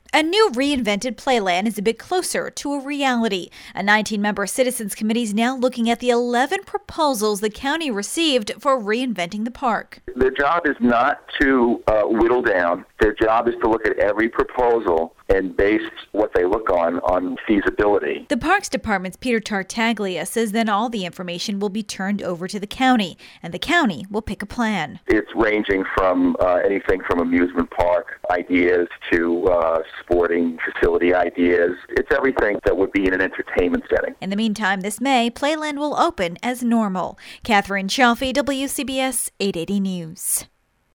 A new reinvented Playland is a bit closer to a reality. A 19-member citizens committee is now looking at the 11 proposals the county received for reinventing the park. Their job is not to whittle down. Their job is to look at every proposal and base what they look on feasibility. The Parks Department's Peter Tartaglia says then all the information will be turned over to the county, and the county will pick a plan. It's ranging from anything from amusement park ideas to sporting facility ideas. It's everything that would be in an entertainment setting. In the meantime, this May, Playland will open as normal. Catherine Chaffee, WCBS 880 News.